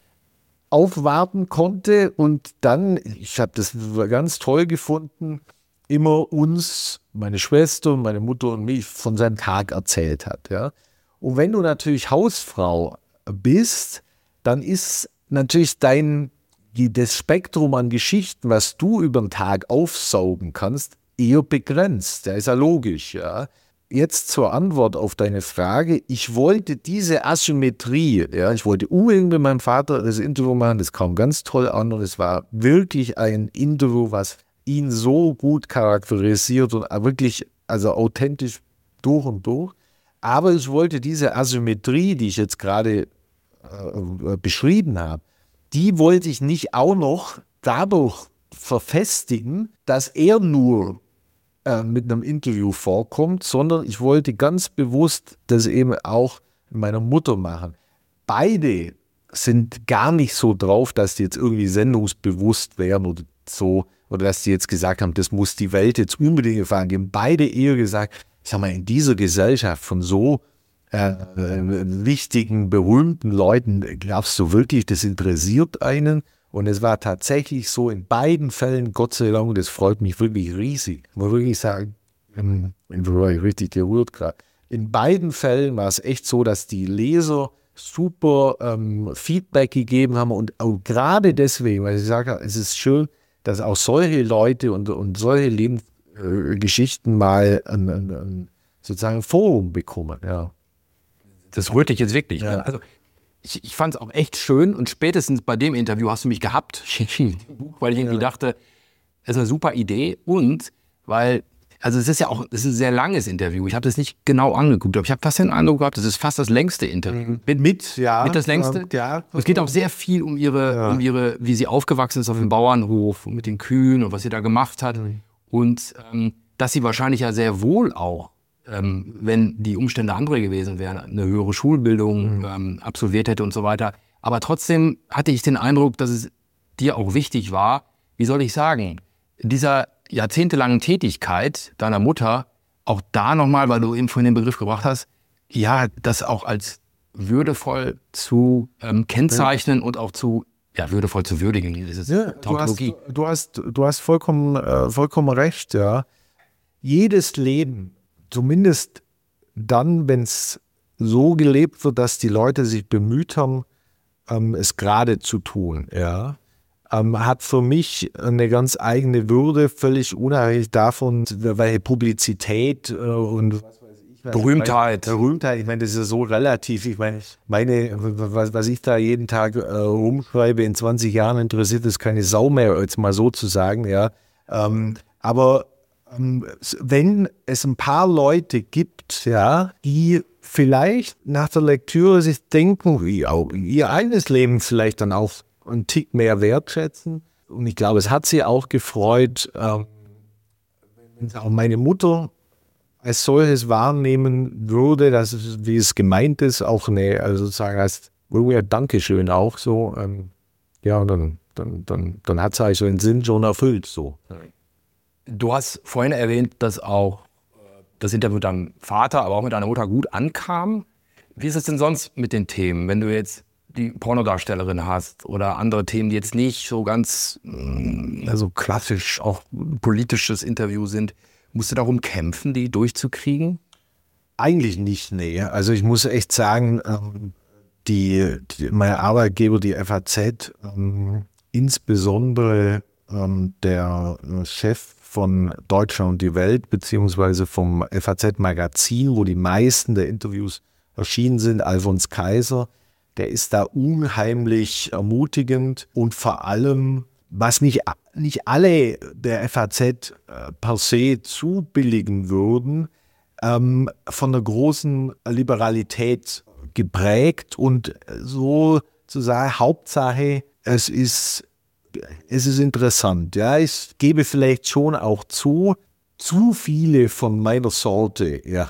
aufwarten konnte und dann, ich habe das ganz toll gefunden, immer uns, meine Schwester, meine Mutter und mich von seinem Tag erzählt hat. Ja? Und wenn du natürlich Hausfrau bist, dann ist natürlich dein, die, das Spektrum an Geschichten, was du über den Tag aufsaugen kannst, eher begrenzt. Das ist ja logisch. Ja? Jetzt zur Antwort auf deine Frage. Ich wollte diese Asymmetrie, ja, ich wollte unbedingt mit meinem Vater das Interview machen, das kam ganz toll an und es war wirklich ein Interview, was ihn so gut charakterisiert und wirklich, also authentisch durch und durch. Aber ich wollte diese Asymmetrie, die ich jetzt gerade äh, beschrieben habe, die wollte ich nicht auch noch dadurch verfestigen, dass er nur mit einem Interview vorkommt, sondern ich wollte ganz bewusst das eben auch mit meiner Mutter machen. Beide sind gar nicht so drauf, dass die jetzt irgendwie sendungsbewusst wären oder so, oder dass die jetzt gesagt haben, das muss die Welt jetzt unbedingt erfahren. Die haben beide eher gesagt, ich sag mal, in dieser Gesellschaft von so äh, wichtigen, berühmten Leuten, glaubst du wirklich, das interessiert einen? Und es war tatsächlich so in beiden Fällen, Gott sei Dank, das freut mich wirklich riesig. Ich muss wirklich sagen, ich war richtig gerührt gerade. In beiden Fällen war es echt so, dass die Leser super ähm, Feedback gegeben haben. Und auch gerade deswegen, weil ich sage, es ist schön, dass auch solche Leute und, und solche Lebensgeschichten äh, mal ein, ein, ein sozusagen ein Forum bekommen. Ja. Das rührt dich jetzt wirklich. Ja. Ne? Also Ich, ich fand es auch echt schön und spätestens bei dem Interview hast du mich gehabt, weil ich irgendwie dachte, das ist eine super Idee und weil, also es ist ja auch, es ist ein sehr langes Interview, ich habe das nicht genau angeguckt, aber ich habe fast den Eindruck gehabt, das ist fast das längste Interview. Mit, mit ja. Mit das längste? Ja. Es geht auch sehr viel um ihre, ja. um ihre, wie sie aufgewachsen ist auf dem Bauernhof, mit den Kühen und was sie da gemacht hat mhm. und ähm, dass sie wahrscheinlich ja sehr wohl auch Ähm, wenn die Umstände andere gewesen wären, eine höhere Schulbildung mhm. ähm, absolviert hätte und so weiter. Aber trotzdem hatte ich den Eindruck, dass es dir auch wichtig war, wie soll ich sagen, dieser jahrzehntelangen Tätigkeit deiner Mutter, auch da nochmal, weil du eben vorhin den Begriff gebracht hast, ja, das auch als würdevoll zu ähm, kennzeichnen ja. und auch zu, ja, würdevoll zu würdigen. Das ist ja, Tautologie. Du hast, du hast, du hast vollkommen, äh, vollkommen recht, ja. Jedes Leben, zumindest dann, wenn es so gelebt wird, dass die Leute sich bemüht haben, ähm, es gerade zu tun, ja, ähm, hat für mich eine ganz eigene Würde, völlig unabhängig davon, welche Publizität äh, und was weiß ich. Was Berühmtheit. Berühmtheit, ich meine, das ist ja so relativ. Ich meine, meine was, was ich da jeden Tag äh, rumschreibe, in zwanzig Jahren interessiert das keine Sau mehr, jetzt mal so zu sagen, ja. Ähm, aber ähm, wenn es ein paar Leute gibt, ja, die vielleicht nach der Lektüre sich denken, wie auch ihr eigenes Leben vielleicht dann auch einen Tick mehr wertschätzen. Und ich glaube, es hat sie auch gefreut, ähm, wenn auch meine Mutter als solches wahrnehmen würde, dass es, wie es gemeint ist, auch eine, also sozusagen als ja, Dankeschön auch so. Ähm, ja, und dann, dann, dann, dann hat es eigentlich so den Sinn schon erfüllt. So. Du hast vorhin erwähnt, dass auch das Interview mit deinem Vater, aber auch mit deiner Mutter gut ankam. Wie ist es denn sonst mit den Themen, wenn du jetzt die Pornodarstellerin hast oder andere Themen, die jetzt nicht so ganz also klassisch auch politisches Interview sind? Musst du darum kämpfen, die durchzukriegen? Eigentlich nicht, nee. Also ich muss echt sagen, ähm, die, die, mein Arbeitgeber, die F A Z, ähm, insbesondere ähm, der Chef von Deutschland und die Welt, beziehungsweise vom F A Z-Magazin, wo die meisten der Interviews erschienen sind, Alfons Kaiser, der ist da unheimlich ermutigend und vor allem, was nicht, nicht alle der F A Z äh, per se zubilligen würden, ähm, von einer großen Liberalität geprägt und so zu sagen, Hauptsache, es ist, es ist interessant. Ja, ich gebe vielleicht schon auch zu, zu viele von meiner Sorte, ja,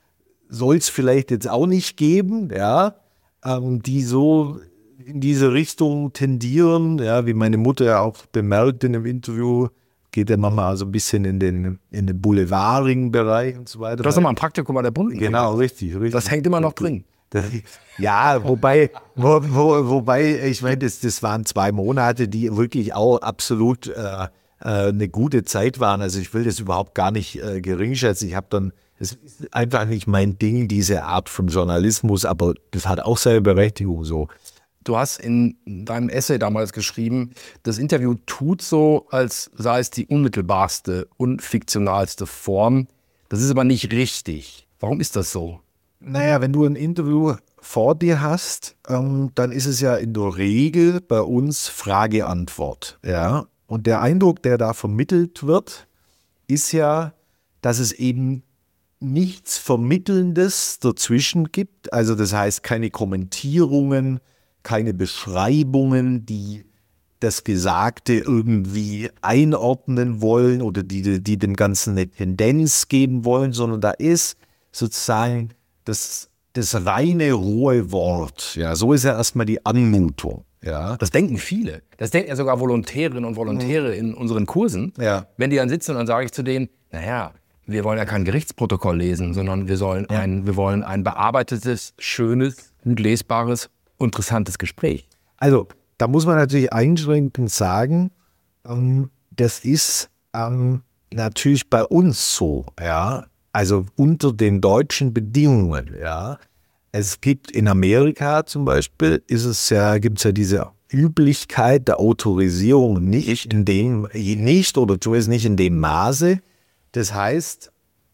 soll es vielleicht jetzt auch nicht geben, ja, ähm, die so in diese Richtung tendieren, ja, wie meine Mutter ja auch bemerkt in einem Interview, geht ja manchmal also ein bisschen in den, in den boulevardigen Bereich und so weiter. Du hast nochmal ein Praktikum an der Bundeswehr. Genau, richtig, richtig. Das hängt immer noch drin. Das, ja, wobei, wo, wo, wobei, ich meine, das, das waren zwei Monate, die wirklich auch absolut äh, äh, eine gute Zeit waren. Also ich will das überhaupt gar nicht äh, geringschätzen. Ich habe dann, es ist einfach nicht mein Ding, diese Art von Journalismus, aber das hat auch seine Berechtigung so. Du hast in deinem Essay damals geschrieben, das Interview tut so, als sei es die unmittelbarste, unfiktionalste Form. Das ist aber nicht richtig. Warum ist das so? Naja, wenn du ein Interview vor dir hast, ähm, dann ist es ja in der Regel bei uns Frage-Antwort. Ja? Und der Eindruck, der da vermittelt wird, ist ja, dass es eben nichts Vermittelndes dazwischen gibt. Also das heißt keine Kommentierungen, keine Beschreibungen, die das Gesagte irgendwie einordnen wollen oder die, die dem Ganzen eine Tendenz geben wollen, sondern da ist sozusagen das, das reine, rohe Wort. Ja, so ist ja erstmal die Anmutung. Ja. Das denken viele. Das denken ja sogar Volontärinnen und Volontäre in unseren Kursen. Ja. Wenn die dann sitzen und dann sage ich zu denen, naja, wir wollen ja kein Gerichtsprotokoll lesen, sondern wir, sollen Ja. ein, wir wollen ein bearbeitetes, schönes, gut lesbares, interessantes Gespräch. Also, da muss man natürlich einschränkend sagen, ähm, das ist ähm, natürlich bei uns so, ja, also unter den deutschen Bedingungen, ja. Es gibt in Amerika zum Beispiel, ist es ja, gibt es ja diese Üblichkeit der Autorisierung nicht in dem, nicht oder zumindest nicht in dem Maße. Das heißt,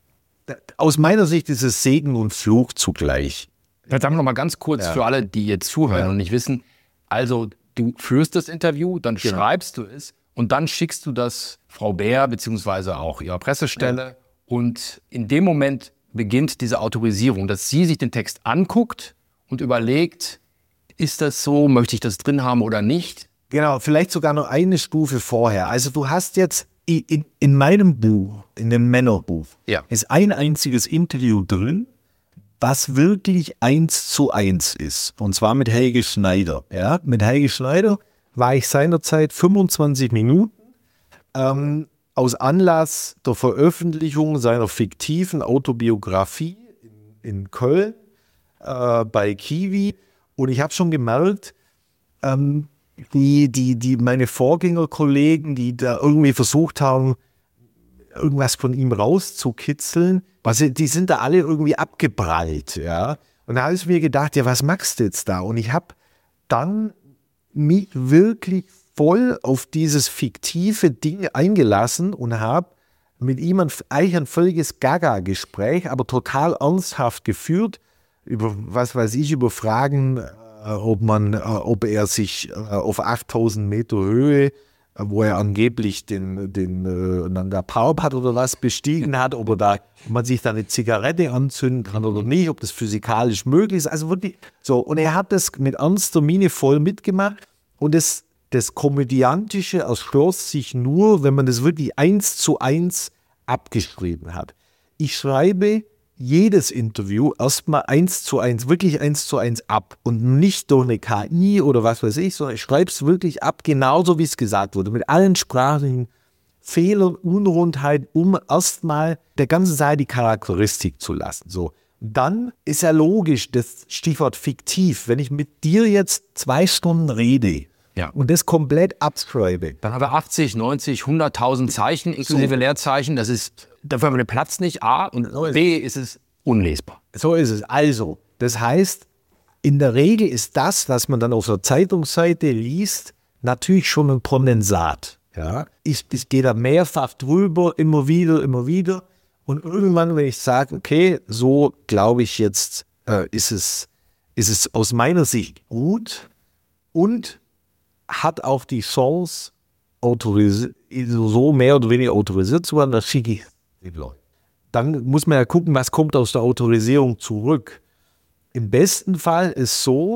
aus meiner Sicht ist es Segen und Fluch zugleich. Jetzt sagen wir noch mal ganz kurz Ja. für alle, die jetzt zuhören Ja. und nicht wissen. Also du führst das Interview, dann Genau. schreibst du es und dann schickst du das Frau Bär beziehungsweise auch ihrer Pressestelle. Ja. Und in dem Moment beginnt diese Autorisierung, dass sie sich den Text anguckt und überlegt, ist das so, möchte ich das drin haben oder nicht? Genau, vielleicht sogar noch eine Stufe vorher. Also du hast jetzt in, in meinem Buch, in dem Männerbuch, Ja. ist ein einziges Interview drin, was wirklich eins zu eins ist. Und zwar mit Helge Schneider. Ja, mit Helge Schneider war ich seinerzeit fünfundzwanzig Minuten ähm, aus Anlass der Veröffentlichung seiner fiktiven Autobiografie in, in Köln äh, bei Kiwi. Und ich habe schon gemerkt, ähm, die, die, die meine Vorgängerkollegen, die da irgendwie versucht haben, irgendwas von ihm rauszukitzeln, was, die sind da alle irgendwie abgeprallt, ja. Und da habe ich mir gedacht, ja, was machst du jetzt da? Und ich habe dann mich wirklich voll auf dieses fiktive Ding eingelassen und habe mit ihm ein, eigentlich ein völliges Gaga-Gespräch, aber total ernsthaft geführt, über, was weiß ich, über Fragen, äh, ob man, äh, ob er sich äh, auf achttausend Meter Höhe, äh, wo er angeblich den, den äh, Nanga Parbat oder was bestiegen hat, ob, er da, ob man sich da eine Zigarette anzünden kann oder nicht, ob das physikalisch möglich ist. Also wirklich so. Und er hat das mit ernster Miene voll mitgemacht und das Das Komödiantische erschloss sich nur, wenn man das wirklich eins zu eins abgeschrieben hat. Ich schreibe jedes Interview erstmal eins zu eins, wirklich eins zu eins ab und nicht durch eine K I oder was weiß ich, sondern ich schreibe es wirklich ab, genauso wie es gesagt wurde, mit allen sprachlichen Fehlern, Unrundheit, um erstmal der ganzen Sache die Charakteristik zu lassen. So. Dann ist ja logisch, das Stichwort fiktiv, wenn ich mit dir jetzt zwei Stunden rede, Ja. und das komplett abschreibe. Dann haben wir achtzig, neunzig, hunderttausend Zeichen inklusive So. Leerzeichen. Das ist, dafür haben wir den Platz nicht. A und B ist es unlesbar. So ist es. Also, das heißt, in der Regel ist das, was man dann auf der Zeitungsseite liest, natürlich schon ein Kondensat. Ja? Ich, ich gehe da mehrfach drüber, immer wieder, immer wieder. Und irgendwann, wenn ich sage, okay, so glaube ich jetzt, äh, ist es, ist es aus meiner Sicht gut und hat auch die Chance, autorisi- so mehr oder weniger autorisiert zu werden, das schicke ich den Leuten. Dann muss man ja gucken, was kommt aus der Autorisierung zurück. Im besten Fall ist so,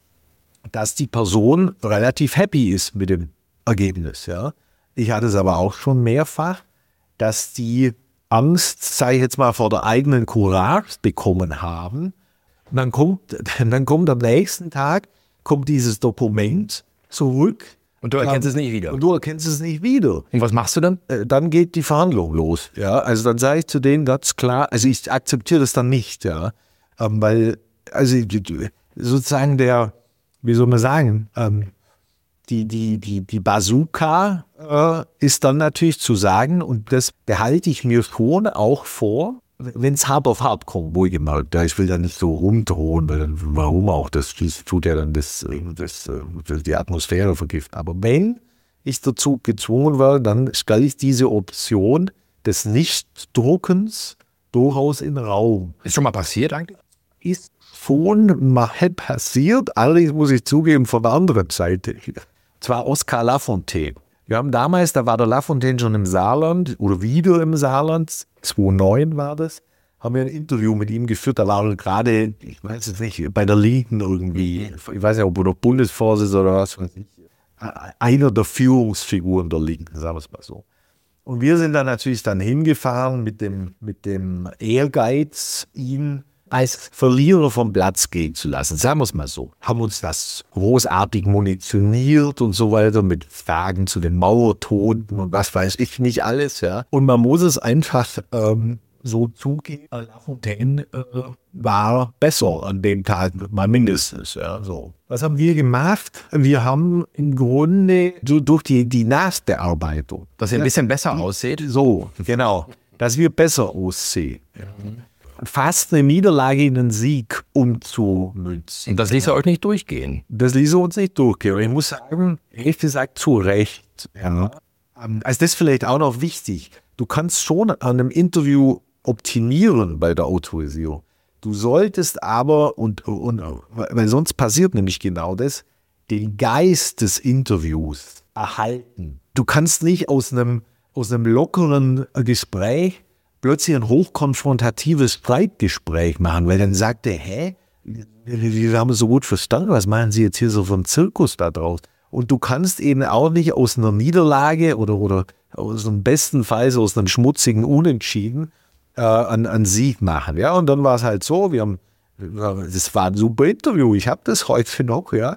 dass die Person relativ happy ist mit dem Ergebnis. Ja. Ich hatte es aber auch schon mehrfach, dass die Angst, sage ich jetzt mal, vor der eigenen Courage bekommen haben. Und dann kommt, dann kommt am nächsten Tag kommt dieses Dokument zurück. Und du erkennst es nicht wieder. Und du erkennst es nicht wieder. Und was machst du dann? Äh, Dann geht die Verhandlung los. Ja, also dann sage ich zu denen ganz klar, also ich akzeptiere das dann nicht, ja, ähm, weil also sozusagen der, wie soll man sagen, ähm, die die die die Bazooka äh, ist dann natürlich zu sagen und das behalte ich mir schon auch vor, wenn es hart auf hart kommt, wohlgemerkt. Ja, ich will da nicht so rumdrohen, weil dann, warum auch, das, das tut ja dann das, das, das, die Atmosphäre vergiften. Aber wenn ich dazu gezwungen werde, dann stelle ich diese Option des Nichtdruckens durchaus in den Raum. Ist schon mal passiert eigentlich? Ist schon mal passiert, allerdings muss ich zugeben, von der anderen Seite. Zwar Oskar Lafontaine. Wir haben damals, da war der Lafontaine schon im Saarland oder wieder im Saarland, zweitausendneun war das, haben wir ein Interview mit ihm geführt, da war er gerade, ich weiß es nicht, bei der Linken irgendwie, ich weiß nicht, ob er noch Bundesvorsitzender oder was weiß ich, einer der Führungsfiguren der Linken, sagen wir es mal so. Und wir sind dann natürlich dann hingefahren mit dem, mit dem Ehrgeiz, ihn als Verlierer vom Platz gehen zu lassen, sagen wir es mal so. Haben uns das großartig munitioniert und so weiter mit Fragen zu den Mauertoten und was weiß ich nicht alles, ja. Und man muss es einfach ähm, so zugeben, Lafontaine äh, war besser an dem Tag, mal mindestens, ja, so. Was haben wir gemacht? Wir haben im Grunde so durch die, die Nachbearbeitung, Dass ihr ein bisschen besser aussieht. so, genau, dass wir besser aussehen. Fast eine Niederlage in einen Sieg umzumünzen. Und das ließ er euch nicht durchgehen. Das ließ er uns nicht durchgehen. Und ich muss sagen, ehrlich gesagt, zu Recht. Ja. Also das ist vielleicht auch noch wichtig. Du kannst schon an einem Interview optimieren bei der Autorisierung. Du solltest aber, und, und weil sonst passiert nämlich genau das, den Geist des Interviews erhalten. Du kannst nicht aus einem, aus einem lockeren Gespräch plötzlich ein hochkonfrontatives Streitgespräch machen, weil dann sagt er, hä, wir haben es so gut verstanden, was machen Sie jetzt hier so vom Zirkus da draus? Und du kannst eben auch nicht aus einer Niederlage oder, oder aus einem besten Fall so aus einem schmutzigen Unentschieden äh, einen, einen Sieg machen. Ja, und dann war es halt so, wir haben, das war ein super Interview, ich habe das heute noch, ja,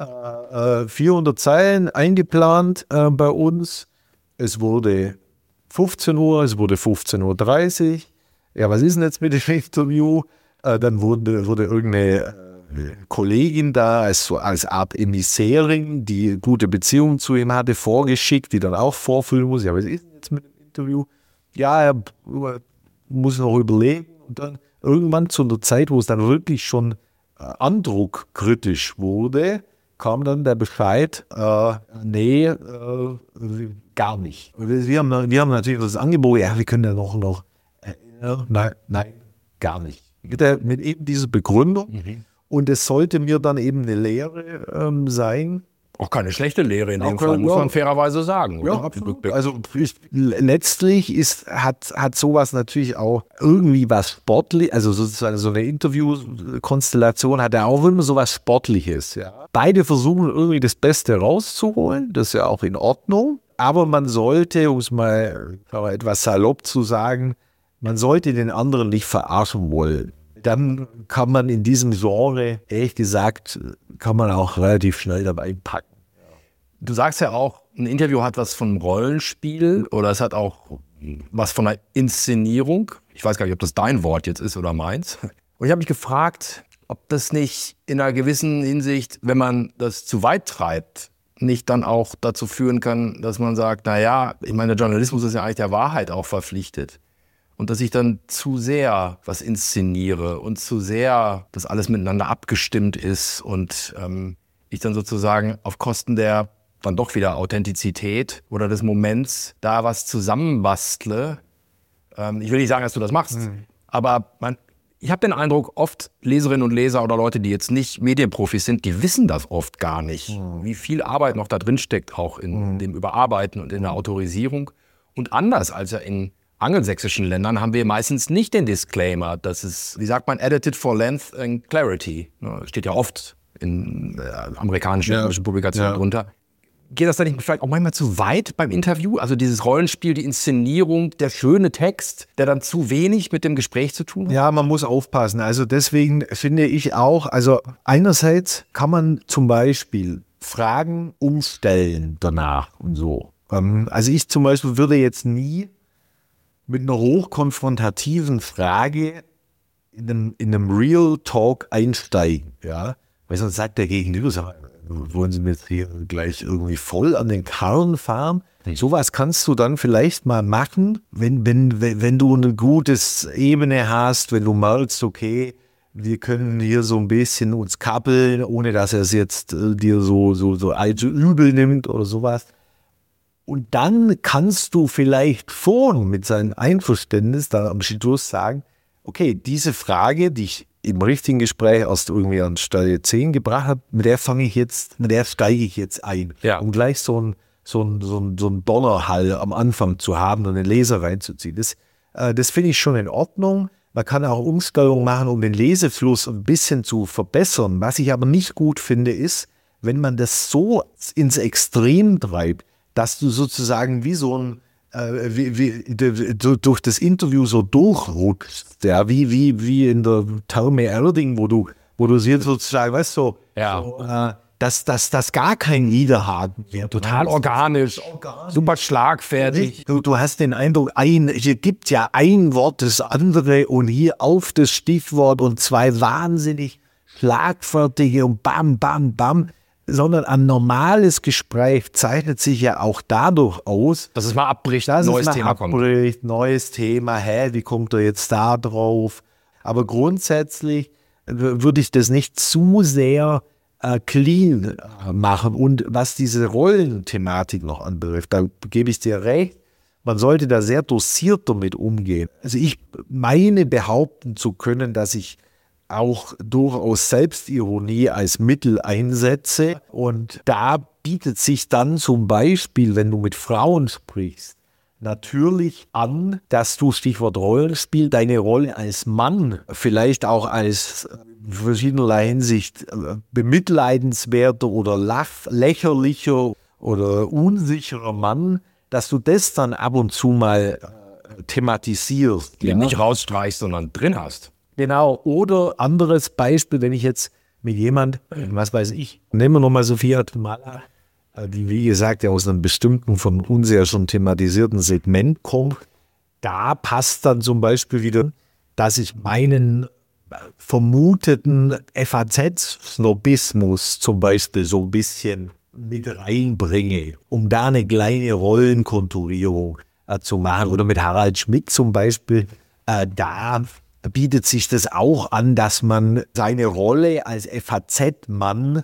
äh, vierhundert Zeilen eingeplant äh, bei uns, es wurde fünfzehn Uhr, es wurde fünfzehn Uhr dreißig. Ja, was ist denn jetzt mit dem Interview? Äh, dann wurde, wurde irgendeine äh, Kollegin da als, als Art Emissärin, die gute Beziehungen zu ihm hatte, vorgeschickt, die dann auch vorfüllen muss. Ja, was ist denn jetzt mit dem Interview? Ja, er muss noch überlegen. Und dann irgendwann zu einer Zeit, wo es dann wirklich schon äh, andruckkritisch wurde, kam dann der Bescheid, äh, nee, äh, gar nicht. Wir haben, wir haben natürlich das Angebot, ja, wir können ja noch, noch äh, nein, nein, gar nicht. Mit, der, mit eben dieser Begründung. Mhm. Und es sollte mir dann eben eine Lehre ähm, sein. Auch keine schlechte Lehre in dem Fall, muss man fairerweise sagen. Ja, absolut. Also ich, letztlich ist, hat, hat sowas natürlich auch irgendwie was Sportliches, also sozusagen so eine Interviewkonstellation hat ja auch immer so was Sportliches. Ja. Beide versuchen irgendwie das Beste rauszuholen, das ist ja auch in Ordnung. Aber man sollte, um es mal etwas salopp zu sagen, man sollte den anderen nicht verarschen wollen. Dann kann man in diesem Genre, ehrlich gesagt, kann man auch relativ schnell dabei packen. Du sagst ja auch, ein Interview hat was von Rollenspiel oder es hat auch was von einer Inszenierung. Ich weiß gar nicht, ob das dein Wort jetzt ist oder meins. Und ich habe mich gefragt, ob das nicht in einer gewissen Hinsicht, wenn man das zu weit treibt, nicht dann auch dazu führen kann, dass man sagt, naja, ich meine, der Journalismus ist ja eigentlich der Wahrheit auch verpflichtet. Und dass ich dann zu sehr was inszeniere und zu sehr, dass alles miteinander abgestimmt ist und ähm, ich dann sozusagen auf Kosten der dann doch wieder Authentizität oder des Moments da was zusammenbastle. Ähm, ich will nicht sagen, dass du das machst, mhm. aber man, ich habe den Eindruck, oft Leserinnen und Leser oder Leute, die jetzt nicht Medienprofis sind, die wissen das oft gar nicht, mhm. wie viel Arbeit noch da drin steckt, auch in mhm. dem Überarbeiten und in der Autorisierung. Und anders als ja in angelsächsischen Ländern haben wir meistens nicht den Disclaimer, dass es, wie sagt man, edited for length and clarity. Steht ja oft in äh, amerikanischen ja. Publikationen ja. drunter. Geht das da nicht vielleicht auch manchmal zu weit beim Interview? Also dieses Rollenspiel, die Inszenierung, der schöne Text, der dann zu wenig mit dem Gespräch zu tun hat? Ja, man muss aufpassen. Also deswegen finde ich auch, also einerseits kann man zum Beispiel Fragen umstellen danach und so. Also ich zum Beispiel würde jetzt nie mit einer hochkonfrontativen Frage in einem, in einem Real Talk einsteigen. Ja? Weil sonst sagt der Gegenüber, sag mal, wollen Sie mir jetzt hier gleich irgendwie voll an den Karren fahren? Sowas kannst du dann vielleicht mal machen, wenn, wenn, wenn du eine gute Ebene hast, wenn du merkst, okay, wir können hier so ein bisschen uns kappeln, ohne dass er es jetzt äh, dir so, so, so allzu übel nimmt oder sowas. Und dann kannst du vielleicht vorn mit seinem Einverständnis dann am Schluss sagen, okay, diese Frage, die ich im richtigen Gespräch erst irgendwie an Stelle zehn gebracht habe, mit der fange ich jetzt, mit der steige ich jetzt ein. Ja. Um gleich so ein, so ein, so ein, so ein Donnerhall am Anfang zu haben und den Leser reinzuziehen. Das, äh, das finde ich schon in Ordnung. Man kann auch Umsteuerung machen, um den Lesefluss ein bisschen zu verbessern. Was ich aber nicht gut finde, ist, wenn man das so ins Extrem treibt, dass du sozusagen wie so ein Äh, wie, wie, durch das Interview so durchrutschst, ja, wie, wie, wie in der Therme Erding, wo du, wo du sie sozusagen, weißt du, ja. so, äh, dass das dass gar kein Widerhaken wird. Total organisch, organisch, super schlagfertig. Du, du hast den Eindruck, ein, hier gibt ja ein Wort das andere und hier auf das Stichwort und zwei wahnsinnig schlagfertige und bam, bam, bam. Sondern ein normales Gespräch zeichnet sich ja auch dadurch aus, dass es mal abbricht, dass neues es mal Thema abbricht, kommt. neues Thema, hä, wie kommt er jetzt da drauf? Aber grundsätzlich würde ich das nicht zu sehr äh, clean machen. Und was diese Rollenthematik noch anbetrifft, da gebe ich dir recht, man sollte da sehr dosiert damit umgehen. Also ich meine behaupten zu können, dass ich auch durchaus Selbstironie als Mittel einsetze. Und da bietet sich dann zum Beispiel, wenn du mit Frauen sprichst, natürlich an, dass du, Stichwort Rollenspiel, deine Rolle als Mann vielleicht auch als in verschiedener Hinsicht bemitleidenswerter oder lächerlicher oder unsicherer Mann, dass du das dann ab und zu mal thematisierst. Ja, nicht rausstreichst, sondern drin hast. Genau, oder anderes Beispiel, wenn ich jetzt mit jemand, was weiß ich, nehmen wir nochmal Sophia Tomala, die wie gesagt ja aus einem bestimmten, von uns ja schon thematisierten Segment kommt, da passt dann zum Beispiel wieder, dass ich meinen vermuteten F A Z-Snobismus zum Beispiel so ein bisschen mit reinbringe, um da eine kleine Rollenkonturierung äh, zu machen. Oder mit Harald Schmidt zum Beispiel, äh, da bietet sich das auch an, dass man seine Rolle als F A Z-Mann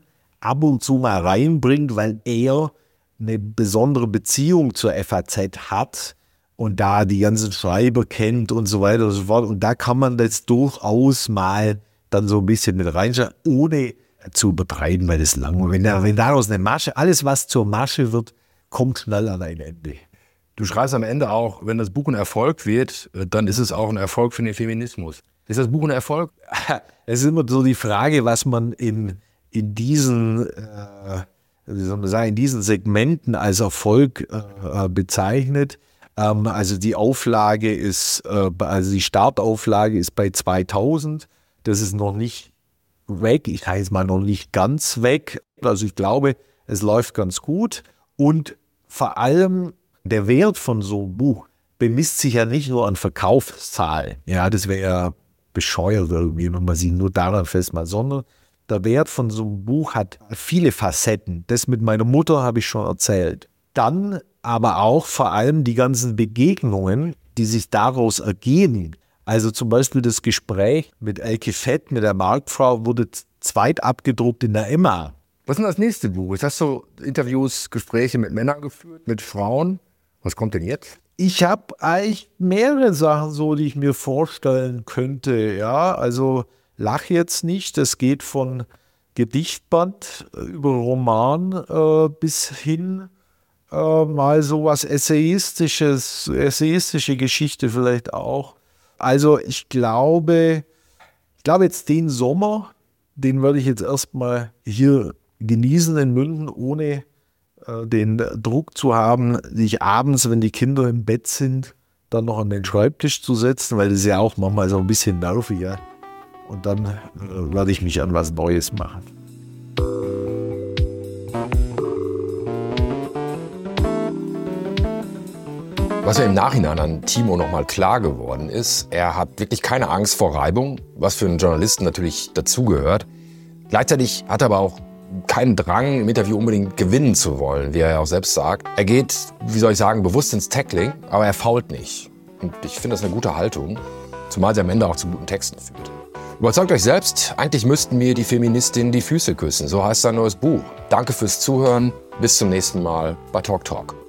ab und zu mal reinbringt, weil er eine besondere Beziehung zur F A Z hat und da die ganzen Schreiber kennt und so weiter und so fort. Und da kann man das durchaus mal dann so ein bisschen mit reinschauen, ohne zu übertreiben, weil das lang. Wenn, da, wenn daraus eine Masche, alles was zur Masche wird, kommt schnell an ein Ende. Du schreibst am Ende auch, wenn das Buch ein Erfolg wird, dann ist es auch ein Erfolg für den Feminismus. Ist das Buch ein Erfolg? Es ist immer so die Frage, was man in, in diesen, äh, wie soll man sagen, in diesen Segmenten als Erfolg äh, bezeichnet. Ähm, also die Auflage ist, äh, also die Startauflage ist bei zweitausend. Das ist noch nicht weg. Ich sage jetzt mal noch nicht ganz weg. Also ich glaube, es läuft ganz gut. Und vor allem der Wert von so einem Buch bemisst sich ja nicht nur an Verkaufszahlen. Ja, das wäre ja bescheuert irgendwie, wenn man sich nur daran festmacht, sondern der Wert von so einem Buch hat viele Facetten. Das mit meiner Mutter habe ich schon erzählt. Dann aber auch vor allem die ganzen Begegnungen, die sich daraus ergeben. Also zum Beispiel das Gespräch mit Elke Fett, mit der Marktfrau, wurde zweit abgedruckt in der Emma. Was ist denn das nächste Buch? Jetzt hast du Interviews, Gespräche mit Männern geführt, mit Frauen. Was kommt denn jetzt? Ich habe eigentlich mehrere Sachen so, die ich mir vorstellen könnte. Ja, also lach jetzt nicht. Das geht von Gedichtband über Roman äh, bis hin äh, mal so was Essayistisches, essayistische Geschichte vielleicht auch. Also ich glaube, ich glaube jetzt den Sommer, den werde ich jetzt erstmal hier genießen in München, ohne äh, den Druck zu haben, sich abends, wenn die Kinder im Bett sind, dann noch an den Schreibtisch zu setzen, weil das ist ja auch manchmal so ein bisschen nervig, ja. Und dann äh, werde ich mich an was Neues machen. Was ja im Nachhinein an Timo nochmal klar geworden ist, er hat wirklich keine Angst vor Reibung, was für einen Journalisten natürlich dazugehört. Gleichzeitig hat er aber auch keinen Drang, im Interview unbedingt gewinnen zu wollen, wie er ja auch selbst sagt. Er geht, wie soll ich sagen, bewusst ins Tackling, aber er fault nicht. Und ich finde das eine gute Haltung, zumal sie am Ende auch zu guten Texten führt. Überzeugt euch selbst, eigentlich müssten mir die Feministinnen die Füße küssen, so heißt sein neues Buch. Danke fürs Zuhören, bis zum nächsten Mal bei Talk Talk.